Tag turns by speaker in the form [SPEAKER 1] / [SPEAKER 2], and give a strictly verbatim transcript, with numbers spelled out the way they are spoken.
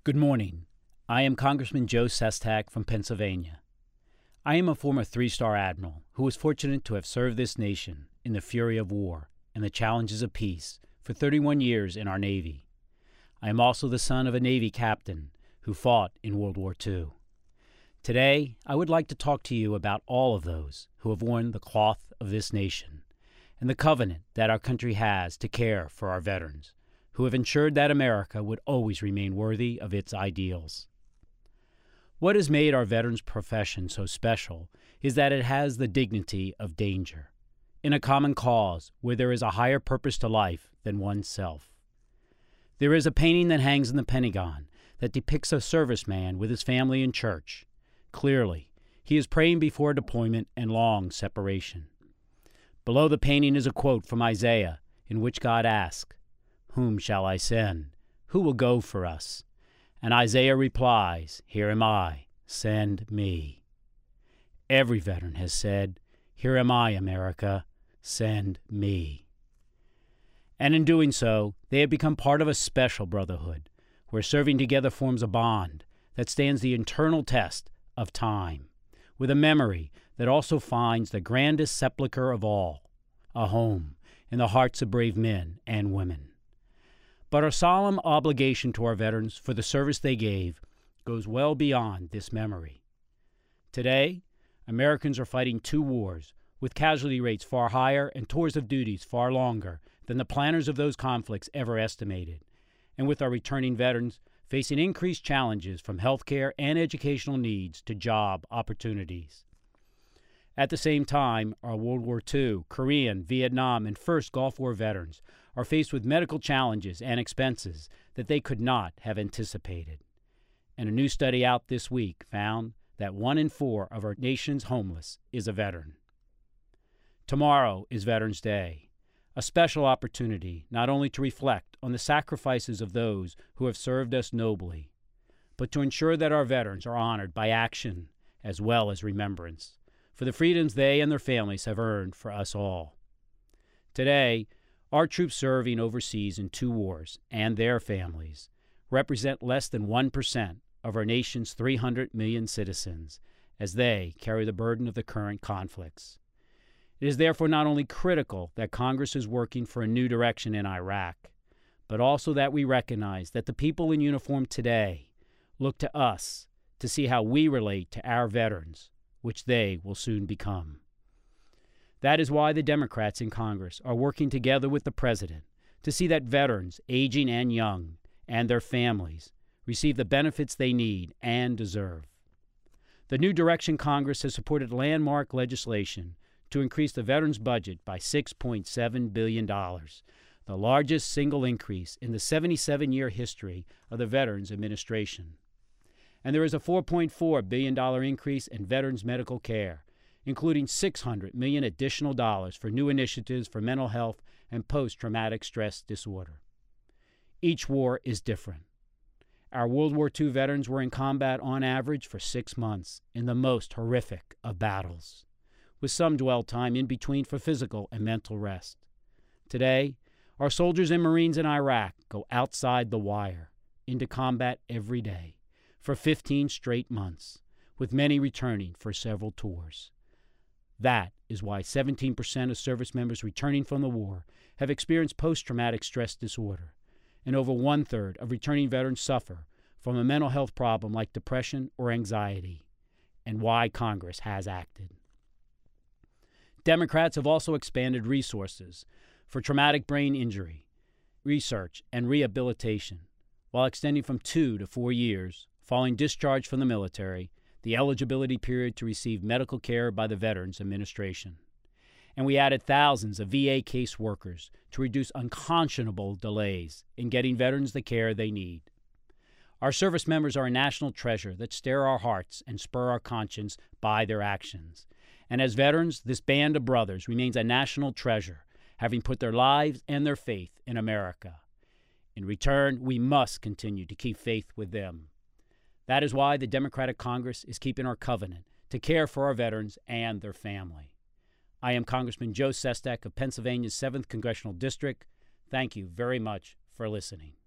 [SPEAKER 1] Good morning. I am Congressman Joe Sestak from Pennsylvania. I am a former three-star admiral who was fortunate to have served this nation in the fury of war and the challenges of peace for thirty-one years in our Navy. I am also the son of a Navy captain who fought in World War Two. Today, I would like to talk to you about all of those who have worn the cloth of this nation and the covenant that our country has to care for our veterans, who have ensured that America would always remain worthy of its ideals. What has made our veterans' profession so special is that it has the dignity of danger, in a common cause where there is a higher purpose to life than oneself. There is a painting that hangs in the Pentagon that depicts a serviceman with his family in church. Clearly, he is praying before deployment and long separation. Below the painting is a quote from Isaiah in which God asks, "Whom shall I send? Who will go for us?" And Isaiah replies, "Here am I, send me." Every veteran has said, "Here am I, America, send me." And in doing so, they have become part of a special brotherhood, where serving together forms a bond that stands the eternal test of time, with a memory that also finds the grandest sepulcher of all, a home in the hearts of brave men and women. But our solemn obligation to our veterans for the service they gave goes well beyond this memory. Today, Americans are fighting two wars with casualty rates far higher and tours of duties far longer than the planners of those conflicts ever estimated, and with our returning veterans facing increased challenges from healthcare and educational needs to job opportunities. At the same time, our World War Two, Korean, Vietnam, and First Gulf War veterans are faced with medical challenges and expenses that they could not have anticipated. And a new study out this week found that one in four of our nation's homeless is a veteran. Tomorrow is Veterans Day, a special opportunity not only to reflect on the sacrifices of those who have served us nobly, but to ensure that our veterans are honored by action as well as remembrance for the freedoms they and their families have earned for us all. Today, our troops serving overseas in two wars and their families represent less than one percent of our nation's three hundred million citizens as they carry the burden of the current conflicts. It is therefore not only critical that Congress is working for a new direction in Iraq, but also that we recognize that the people in uniform today look to us to see how we relate to our veterans, which they will soon become. That is why the Democrats in Congress are working together with the President to see that veterans, aging and young, and their families receive the benefits they need and deserve. The New Direction Congress has supported landmark legislation to increase the veterans' budget by six point seven billion dollars, the largest single increase in the seventy-seven-year history of the Veterans Administration. And there is a four point four billion dollars increase in veterans' medical care, including six hundred million dollars additional dollars for new initiatives for mental health and post-traumatic stress disorder. Each war is different. Our World War Two veterans were in combat on average for six months in the most horrific of battles, with some dwell time in between for physical and mental rest. Today, our soldiers and Marines in Iraq go outside the wire, into combat every day, for fifteen straight months, with many returning for several tours. That is why seventeen percent of service members returning from the war have experienced post-traumatic stress disorder, and over one-third of returning veterans suffer from a mental health problem like depression or anxiety, and why Congress has acted. Democrats have also expanded resources for traumatic brain injury, research, and rehabilitation, while extending from two to four years, following discharge from the military, the eligibility period to receive medical care by the Veterans Administration. And we added thousands of V A case workers to reduce unconscionable delays in getting veterans the care they need. Our service members are a national treasure that stir our hearts and spur our conscience by their actions. And as veterans, this band of brothers remains a national treasure, having put their lives and their faith in America. In return, we must continue to keep faith with them. That is why the Democratic Congress is keeping our covenant to care for our veterans and their family. I am Congressman Joe Sestak of Pennsylvania's seventh Congressional District. Thank you very much for listening.